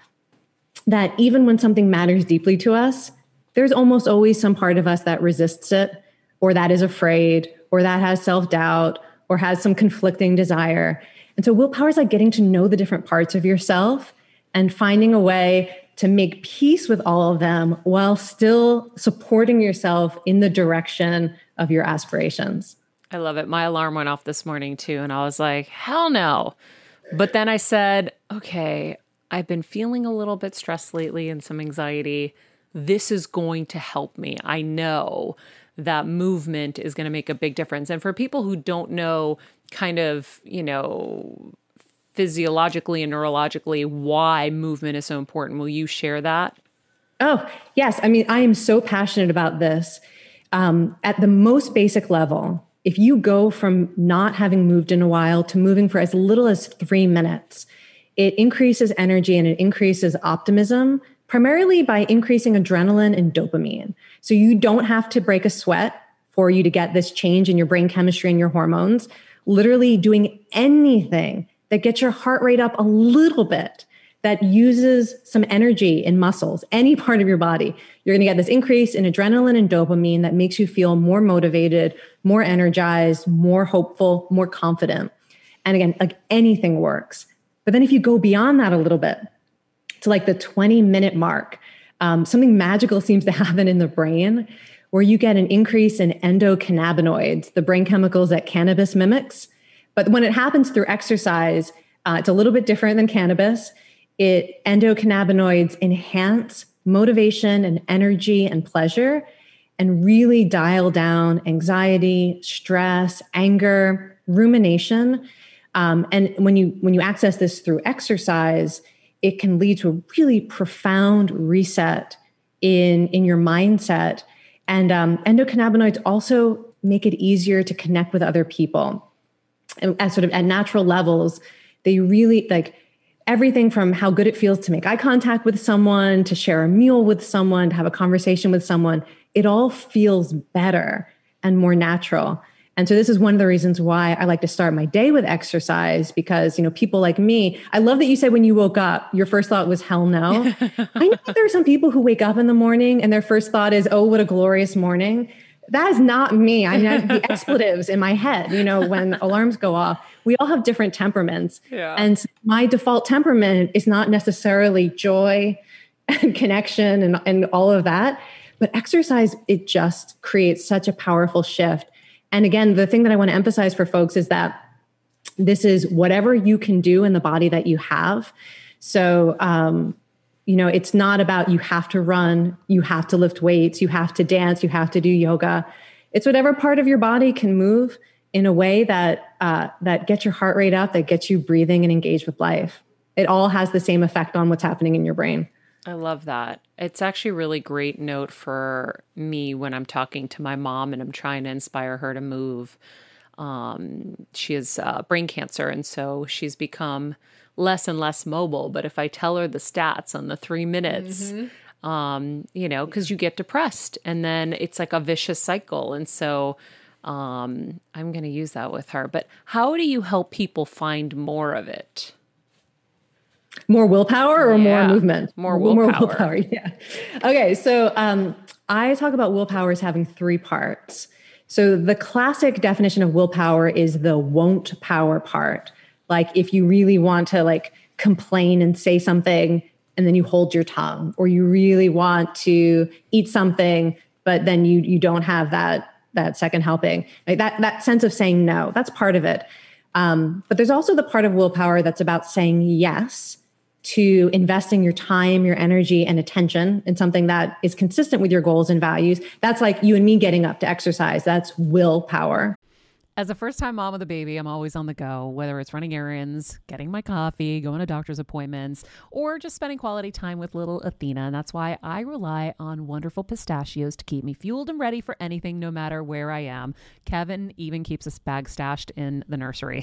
that even when something matters deeply to us, there's almost always some part of us that resists it, or that is afraid, or that has self-doubt, or has some conflicting desire. And so willpower is like getting to know the different parts of yourself and finding a way to make peace with all of them while still supporting yourself in the direction of your aspirations. I love it. My alarm went off this morning too, and I was like, hell no. But then I said, okay, I've been feeling a little bit stressed lately and some anxiety. This is going to help me. I know that movement is going to make a big difference. And for people who don't know kind of, you know, physiologically and neurologically why movement is so important, will you share that? Oh, yes. I mean, I am so passionate about this. Um, at the most basic level, if you go from not having moved in a while to moving for as little as three minutes, it increases energy and it increases optimism, primarily by increasing adrenaline and dopamine. So you don't have to break a sweat for you to get this change in your brain chemistry and your hormones. Literally doing anything that gets your heart rate up a little bit, that uses some energy in muscles, any part of your body, you're going to get this increase in adrenaline and dopamine that makes you feel more motivated, more energized, more hopeful, more confident. And again, like anything works. But then if you go beyond that a little bit to like the twenty minute mark, um, something magical seems to happen in the brain where you get an increase in endocannabinoids, the brain chemicals that cannabis mimics. But when it happens through exercise, uh, it's a little bit different than cannabis. It endocannabinoids enhance motivation and energy and pleasure and really dial down anxiety, stress, anger, rumination. Um, and when you when you access this through exercise, it can lead to a really profound reset in, in your mindset. And um, endocannabinoids also make it easier to connect with other people. And at sort of at natural levels, they really like everything from how good it feels to make eye contact with someone, to share a meal with someone, to have a conversation with someone. It all feels better and more natural. And so this is one of the reasons why I like to start my day with exercise, because, you know, people like me, I love that you said when you woke up, your first thought was hell no. I know there are some people who wake up in the morning and their first thought is, oh, what a glorious morning. That is not me. I mean, I have the expletives in my head, you know, when alarms go off. We all have different temperaments. Yeah. And my default temperament is not necessarily joy and connection and, and all of that. But exercise, it just creates such a powerful shift. And again, the thing that I want to emphasize for folks is that this is whatever you can do in the body that you have. So, um, you know, it's not about you have to run, you have to lift weights, you have to dance, you have to do yoga. It's whatever part of your body can move in a way that uh, that gets your heart rate up, that gets you breathing and engaged with life. It all has the same effect on what's happening in your brain. I love that. It's actually a really great note for me when I'm talking to my mom and I'm trying to inspire her to move. Um, she has uh, brain cancer, and so she's become less and less mobile. But if I tell her the stats on the three minutes, mm-hmm. um, you know, because you get depressed and then it's like a vicious cycle. And so um, I'm going to use that with her. But how do you help people find more of it? More willpower or yeah, more movement? More willpower. More willpower, yeah. Okay, so um, I talk about willpower as having three parts. So the classic definition of willpower is the won't power part. Like if you really want to like complain and say something and then you hold your tongue, or you really want to eat something, but then you you don't have that that second helping. Like that, that sense of saying no, that's part of it. Um, but there's also the part of willpower that's about saying yes to investing your time, your energy, and attention in something that is consistent with your goals and values. That's like you and me getting up to exercise. That's willpower. As a first-time mom of the baby, I'm always on the go, whether it's running errands, getting my coffee, going to doctor's appointments, or just spending quality time with little Athena. And that's why I rely on Wonderful Pistachios to keep me fueled and ready for anything, no matter where I am. Kevin even keeps a bag stashed in the nursery.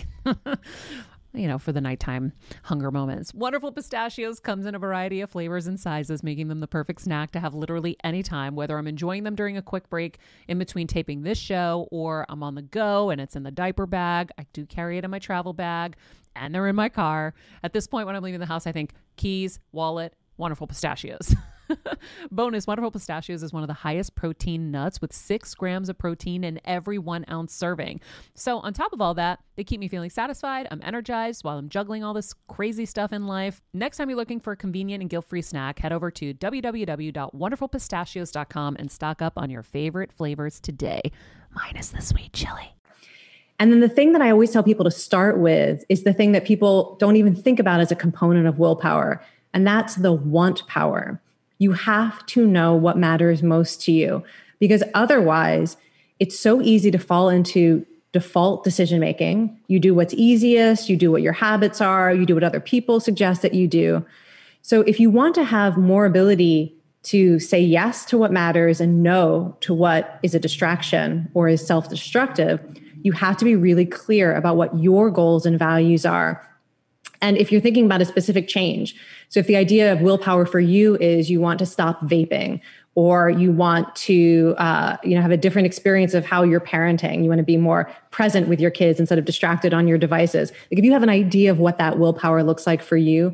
You know, for the nighttime hunger moments. Wonderful Pistachios comes in a variety of flavors and sizes, making them the perfect snack to have literally any time, whether I'm enjoying them during a quick break in between taping this show or I'm on the go and it's in the diaper bag. I do carry it in my travel bag and they're in my car. At this point, when I'm leaving the house, I think keys, wallet, Wonderful Pistachios. Bonus, Wonderful Pistachios is one of the highest protein nuts with six grams of protein in every one ounce serving. So on top of all that, they keep me feeling satisfied. I'm energized while I'm juggling all this crazy stuff in life. Next time you're looking for a convenient and guilt-free snack, head over to w w w dot wonderful pistachios dot com and stock up on your favorite flavors today, minus the sweet chili. And then the thing that I always tell people to start with is the thing that people don't even think about as a component of willpower, and that's the want power. You have to know what matters most to you, because otherwise it's so easy to fall into default decision making. You do what's easiest, you do what your habits are, you do what other people suggest that you do. So if you want to have more ability to say yes to what matters and no to what is a distraction or is self-destructive, you have to be really clear about what your goals and values are. And if you're thinking about a specific change, so if the idea of willpower for you is you want to stop vaping, or you want to uh, you know, have a different experience of how you're parenting, you want to be more present with your kids instead of distracted on your devices. Like if you have an idea of what that willpower looks like for you,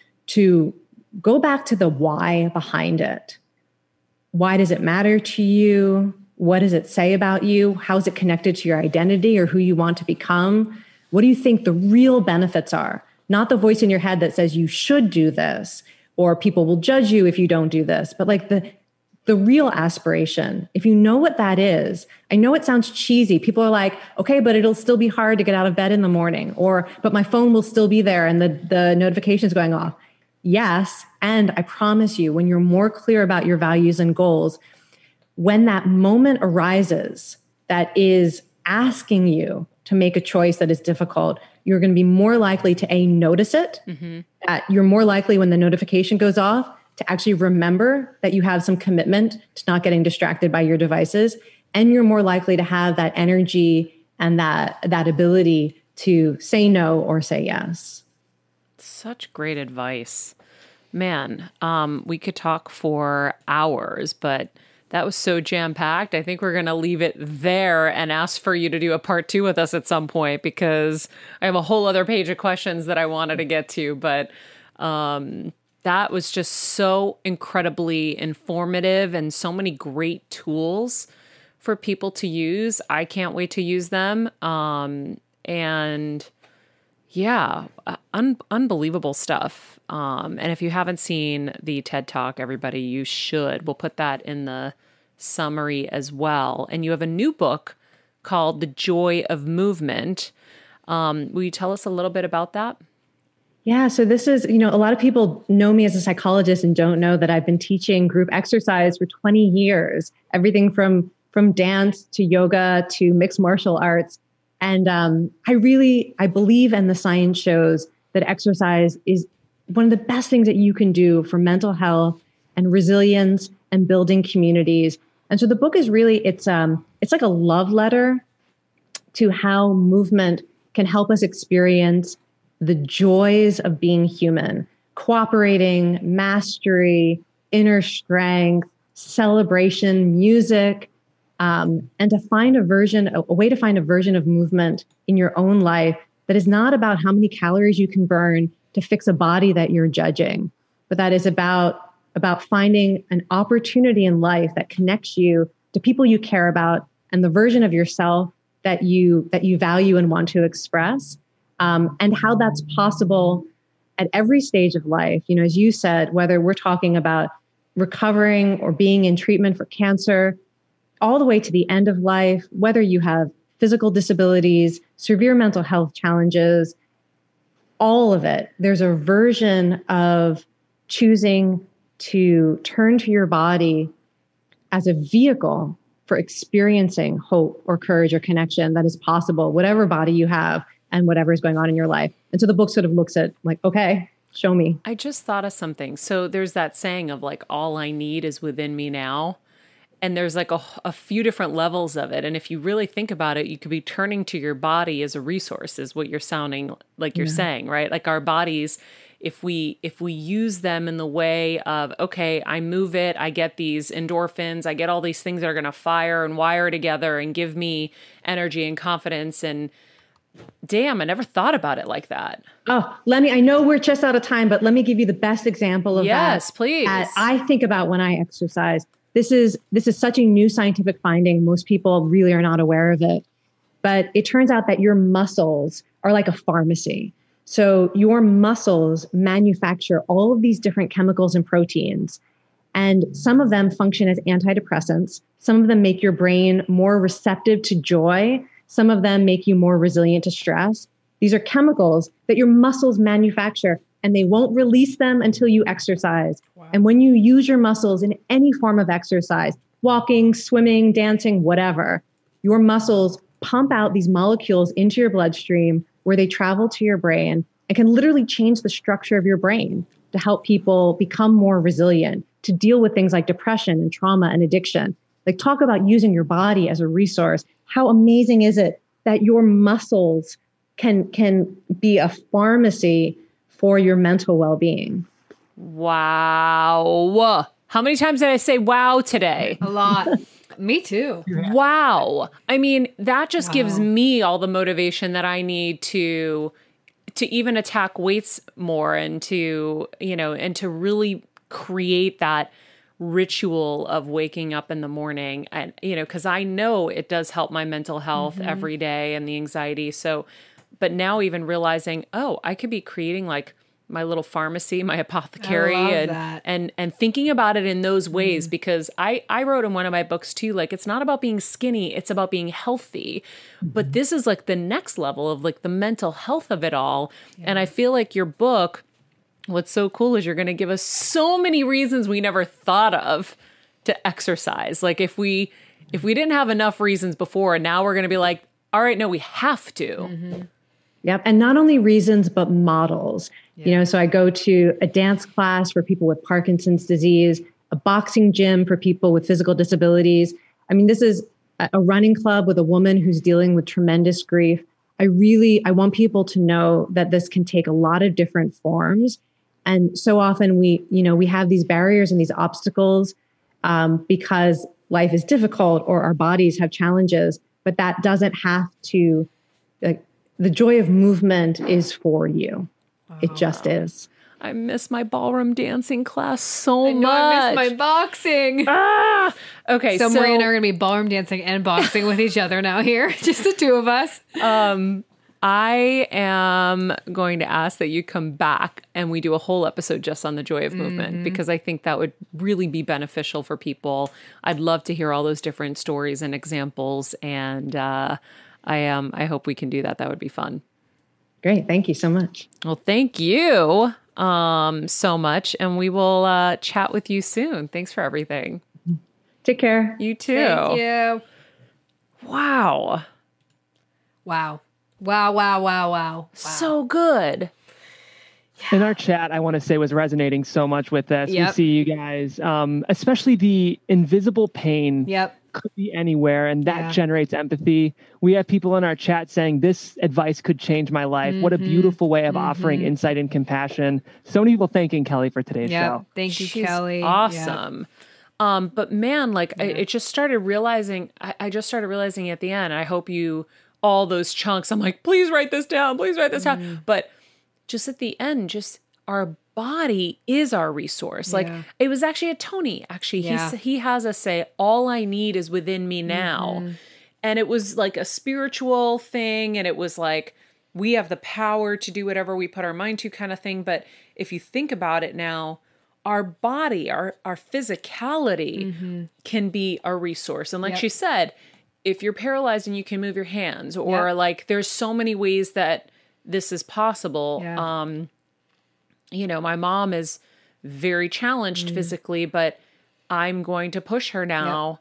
to go back to the why behind it. Why does it matter to you? What does it say about you? How is it connected to your identity or who you want to become? What do you think the real benefits are? Not the voice in your head that says you should do this or people will judge you if you don't do this, but like the, the real aspiration. If you know what that is, I know it sounds cheesy. People are like, okay, but it'll still be hard to get out of bed in the morning, or, but my phone will still be there and the, the notification's going off. Yes. And I promise you, when you're more clear about your values and goals, when that moment arises that is asking you to make a choice that is difficult, you're going to be more likely to A, notice it. Mm-hmm. Uh, you're more likely when the notification goes off to actually remember that you have some commitment to not getting distracted by your devices. And you're more likely to have that energy and that, that ability to say no or say yes. Such great advice. Man, um, we could talk for hours, but that was so jam-packed. I think we're going to leave it there and ask for you to do a part two with us at some point, because I have a whole other page of questions that I wanted to get to. But um, that was just so incredibly informative and so many great tools for people to use. I can't wait to use them. Um, and yeah, un- unbelievable stuff. Um, and if you haven't seen the TED Talk, everybody, you should. We'll put that in the summary as well. And you have a new book called The Joy of Movement. Um, will you tell us a little bit about that? Yeah. So this is, you know, a lot of people know me as a psychologist and don't know that I've been teaching group exercise for twenty years, everything from, from dance to yoga to mixed martial arts. And um, I really, I believe, and the science shows that exercise is one of the best things that you can do for mental health and resilience and building communities. And so the book is really, it's um, it's like a love letter to how movement can help us experience the joys of being human, cooperating, mastery, inner strength, celebration, music, um, and to find a version, a, a way to find a version of movement in your own life that is not about how many calories you can burn to fix a body that you're judging, but that is about, about finding an opportunity in life that connects you to people you care about and the version of yourself that you, that you value and want to express, um, and how that's possible at every stage of life. You know, as you said, whether we're talking about recovering or being in treatment for cancer, all the way to the end of life, whether you have physical disabilities, severe mental health challenges, all of it. There's a version of choosing to turn to your body as a vehicle for experiencing hope or courage or connection that is possible, whatever body you have and whatever is going on in your life. And so the book sort of looks at like, okay, show me. I just thought of something. So there's that saying of like, all I need is within me now. And there's like a, a few different levels of it. And if you really think about it, you could be turning to your body as a resource, is what you're sounding like you're yeah. saying, right? Like our bodies, if we if we use them in the way of, okay, I move it, I get these endorphins, I get all these things that are going to fire and wire together and give me energy and confidence. And damn, I never thought about it like that. Oh, let me, I know we're just out of time, but let me give you the best example of yes, that. Yes, please. That I think about when I exercise. This is this is such a new scientific finding. Most people really are not aware of it. But it turns out that your muscles are like a pharmacy. So your muscles manufacture all of these different chemicals and proteins. And some of them function as antidepressants. Some of them make your brain more receptive to joy. Some of them make you more resilient to stress. These are chemicals that your muscles manufacture, and they won't release them until you exercise. Wow. And when you use your muscles in any form of exercise, walking, swimming, dancing, whatever, your muscles pump out these molecules into your bloodstream where they travel to your brain and can literally change the structure of your brain to help people become more resilient, to deal with things like depression and trauma and addiction. Like, talk about using your body as a resource. How amazing is it that your muscles can, can be a pharmacy for your mental well-being? Wow. How many times did I say wow today? A lot. Me too. Wow. I mean, that just wow. gives me all the motivation that I need to to even attack weights more, and to, you know, and to really create that ritual of waking up in the morning. And, you know, because I know it does help my mental health mm-hmm. every day and the anxiety. So, but now even realizing, oh, I could be creating like my little pharmacy, my apothecary, and, that. and and thinking about it in those ways, mm. because I, I wrote in one of my books too, like, it's not about being skinny, it's about being healthy. Mm-hmm. But this is like the next level of like the mental health of it all. Yeah. And I feel like your book, what's so cool is you're going to give us so many reasons we never thought of to exercise. Like if we if we didn't have enough reasons before, and now we're going to be like, all right, no, we have to. Mm-hmm. Yep. And not only reasons, but models. Yeah. You know, so I go to a dance class for people with Parkinson's disease, a boxing gym for people with physical disabilities. I mean, this is a running club with a woman who's dealing with tremendous grief. I really, I want people to know that this can take a lot of different forms. And so often we, you know, we have these barriers and these obstacles um, because life is difficult or our bodies have challenges, but that doesn't have to, like, the joy of movement is for you. Oh, it just is. I miss my ballroom dancing class so I know, much. I miss my boxing. Ah! Okay, so, so Maria and I are going to be ballroom dancing and boxing with each other now here. Just the two of us. Um, I am going to ask that you come back and we do a whole episode just on the joy of movement, mm-hmm. because I think that would really be beneficial for people. I'd love to hear all those different stories and examples, and uh, I um I hope we can do that. That would be fun. Great. Thank you so much. Well, thank you um so much, and we will uh, chat with you soon. Thanks for everything. Take care. You too. Thank you. Wow. Wow. Wow, wow, wow, wow. wow. So good. In our chat, I want to say was resonating so much with this. Yep. We see you guys, um, especially the invisible pain yep. could be anywhere, and that yeah. generates empathy. We have people in our chat saying, this advice could change my life. Mm-hmm. What a beautiful way of mm-hmm. offering insight and compassion. So many people thanking Kelly for today's yep. show. Thank you, She's Kelly. Awesome. Yep. Um, but man, like yeah. I, it just started realizing, I, I just started realizing at the end, I hope you, all those chunks, I'm like, please write this down, please write this mm. down. But just at the end, just our body is our resource. Like yeah. it was actually a Tony, actually, yeah. he, he has us say, all I need is within me now. Mm-hmm. And it was like a spiritual thing. And it was like, we have the power to do whatever we put our mind to, kind of thing. But if you think about it now, our body, our, our physicality mm-hmm. can be a resource. And like yep. she said, if you're paralyzed and you can move your hands, or yep. like there's so many ways that this is possible. Yeah. Um, you know, my mom is very challenged mm. physically, but I'm going to push her now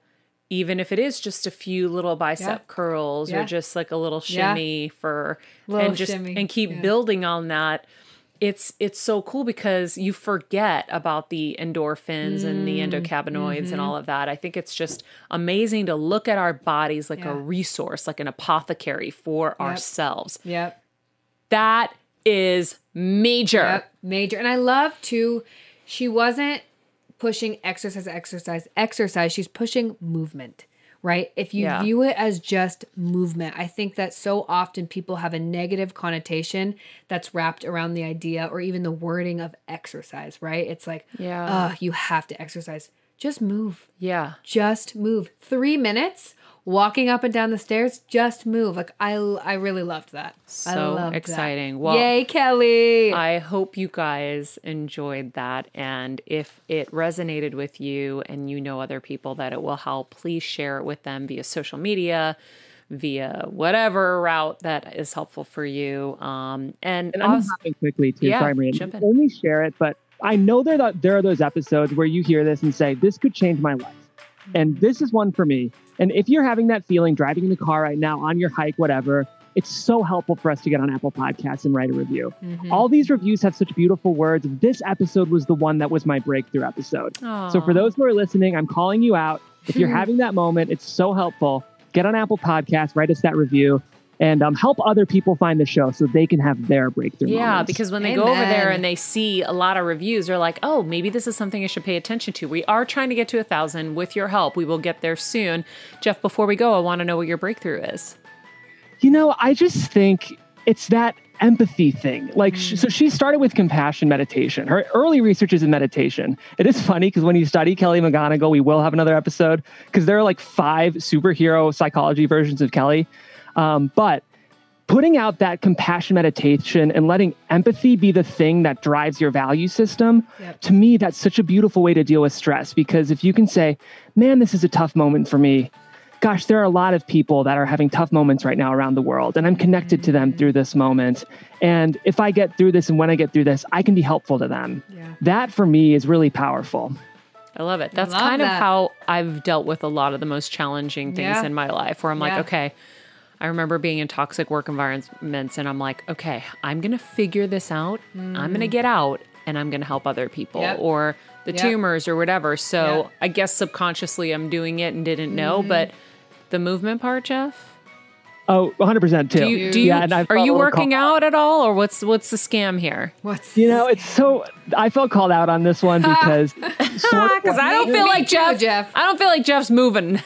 even if it is just a few little bicep Yeah. curls Yeah. or just like a little Yeah. shimmy for Little and just shimmy, and keep yeah. building on that. It's it's so cool because you forget about the endorphins and the Mm, endocannabinoids mm-hmm. and all of that. I think it's just amazing to look at our bodies like Yeah. a resource, like an apothecary for Yep. ourselves. Yep. That is major. Yep. Major. And I love too, she wasn't pushing exercise, exercise, exercise. She's pushing movement, right? If you Yeah. view it as just movement, I think that so often people have a negative connotation that's wrapped around the idea or even the wording of exercise, right? It's like, Yeah. uh, you have to exercise. Just move. Yeah. Just move. Three minutes walking up and down the stairs, just move. Like I, I really loved that. I So loved that. exciting. Well, Yay, Kelly. I hope you guys enjoyed that. And if it resonated with you and you know other people that it will help, please share it with them via social media, via whatever route that is helpful for you. Um, and And I'm also, hopping quickly too. Yeah, Sorry, Maria. jump in. Only share it, but I know there that there are those episodes where you hear this and say, "This could change my life," and this is one for me. And if you're having that feeling driving in the car right now, on your hike, whatever, it's so helpful for us to get on Apple Podcasts and write a review. Mhm. All these reviews have such beautiful words. This episode was the one that was my breakthrough episode. So for those who are listening, I'm calling you out. If you're having that moment, it's so helpful. Get on Apple Podcasts, write us that review, and um, help other people find the show so they can have their breakthrough yeah, moments. because when they go over there Amen. and they see a lot of reviews, they're like, oh, maybe this is something I should pay attention to. We are trying to get to a thousand. With your help, we will get there soon. Jeff, before we go, I want to know what your breakthrough is. You know, I just think it's that empathy thing. Like, sh- so she started with compassion meditation. Her early research is in meditation. It is funny because when you study Kelly McGonigal, we will have another episode because there are like five superhero psychology versions of Kelly. Um, but putting out that compassion meditation and letting empathy be the thing that drives your value system, Yep. to me, that's such a beautiful way to deal with stress. Because if you can say, man, this is a tough moment for me. Gosh, there are a lot of people that are having tough moments right now around the world, and I'm connected to them through this moment. And if I get through this and when I get through this, I can be helpful to them. Yeah. That for me is really powerful. I love it. That's Love kind of that. how I've dealt with a lot of the most challenging things Yeah. in my life, where I'm like, Yeah. okay, I remember being in toxic work environments and I'm like, okay, I'm going to figure this out. I'm going to get out and I'm going to help other people Yep. or the Yep. tumors or whatever. So Yep. I guess subconsciously I'm doing it and didn't know, but the movement part, Jeff? Oh, one hundred percent too. Do you, do you, Yeah, and I are felt a you little working called- out at all or what's, what's the scam here? What's You know, it's so, I felt called out on this one because sort of Because I don't Me- feel me like too, Jeff, Jeff. I don't feel like Jeff's moving.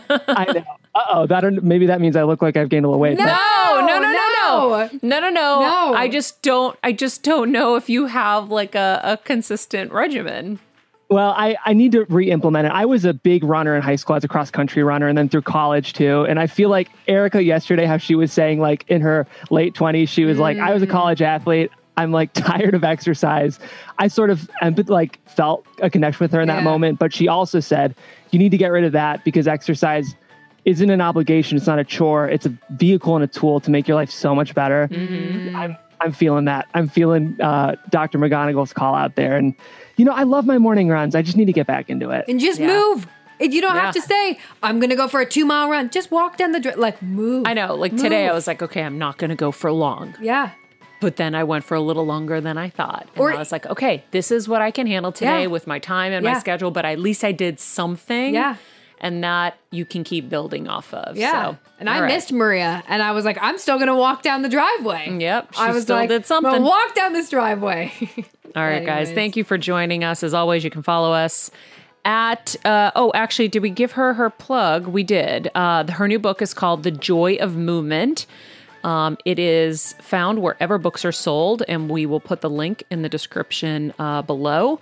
I know. Uh-oh, that maybe that means I look like I've gained a little weight. No! No, no, no, no, no, no, no, no. No. I just don't. I just don't know if you have like a, a consistent regimen. Well, I, I need to re-implement it. I was a big runner in high school as a cross-country runner and then through college too. And I feel like Erica yesterday, how she was saying like in her late twenties, she was like, I was a college athlete. I'm like tired of exercise. I sort of empath- like felt a connection with her in that Yeah. moment, moment. But she also said, you need to get rid of that because exercise isn't an obligation. It's not a chore. It's a vehicle and a tool to make your life so much better. I'm I'm feeling that. I'm feeling uh, Doctor McGonigal's call out there. And, you know, I love my morning runs. I just need to get back into it. And just Yeah. move. And you don't Yeah. have to say, I'm going to go for a two mile run. Just walk down the, dri- like move. I know. Like today, I Move. was like, okay, I'm not going to go for long. Yeah. But then I went for a little longer than I thought. And Or- I was like, okay, this is what I can handle today Yeah. with my time and Yeah. my schedule. But at least I did something. Yeah. And that you can keep building off of. Yeah. So, and I all right. missed Maria. And I was like, I'm still going to walk down the driveway. Yep, she I was still like, did something. "I'm gonna walk down this driveway. All right, guys. Anyways. Thank you for joining us. As always, you can follow us at, uh, oh, actually, did we give her her plug? We did. Uh, her new book is called The Joy of Movement. Um, it is found wherever books are sold, and we will put the link in the description uh, below.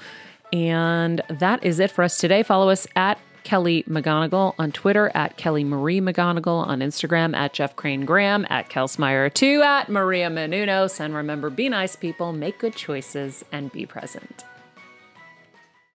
And that is it for us today. Follow us at Kelly McGonigal on Twitter, at Kelly Marie McGonigal on Instagram, at Jeff Crane Graham, at Kelsmeyer two, at Maria Menounos. And remember, be nice, people, make good choices, and be present.